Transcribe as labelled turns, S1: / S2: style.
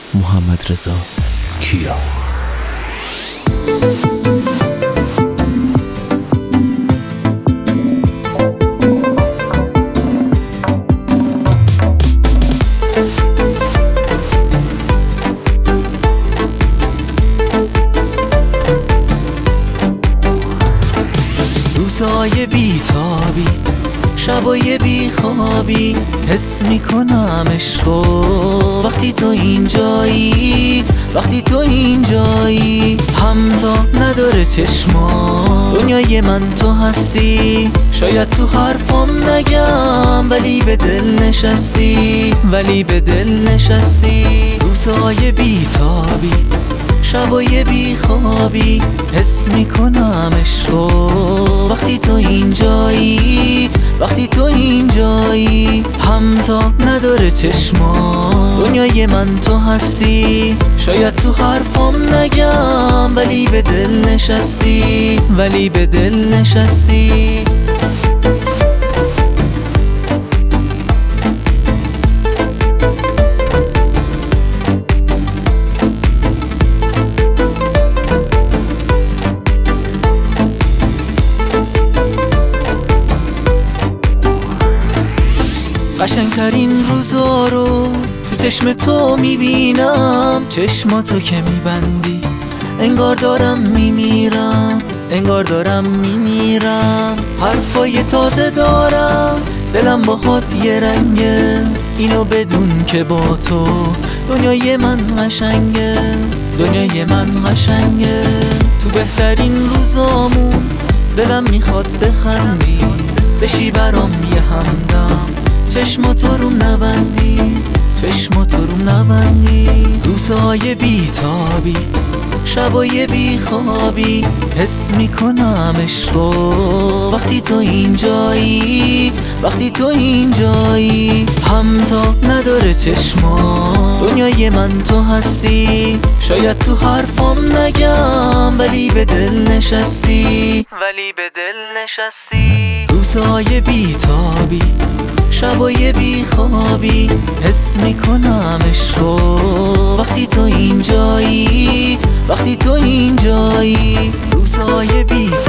S1: محمدرضا کیا.
S2: روزای بیتابی، شبای بیخوابی، حس میکنم عشقو وقتی تو اینجایی، وقتی تو اینجایی. همتا نداره چشما، دنیای من تو هستی. شاید تو حرفم نگم ولی به دل نشستی، ولی به دل نشستی. روزای بیتابی، شبای بیخوابی، حس میکنم عشقو وقتی تو اینجایی، وقتی تو اینجایی. همتا نداره چشما، دنیای من تو هستی. شاید تو حرفم نگم ولی به دل نشستی، ولی به دل نشستی. قشنگترین روزا رو تو چشم تو میبینم. چشماتو که میبندی انگار دارم میمیرم، انگار دارم میمیرم. حرفای تازه دارم، دلم باهات یه رنگه. اینو بدون که با تو دنیای من قشنگه، دنیای من قشنگه. تو بهترین روزامون دلم میخواد بخندی، بشی برام یه همدم. چشماتو روم نبندی، چشماتو روم نبندی. روزای بیتابی، شبای بیخوابی، حس میکنم عشقو وقتی تو اینجایی، وقتی تو اینجایی. همتا نداره چشما، دنیای من تو هستی. شاید تو حرفم نگم ولی به دل نشستی، ولی به دل نشستی. روزای بیتابی، شبای بیخوابی، حس میکنم عشقو وقتی تو اینجایی، وقتی تو اینجایی. روزای بیتابی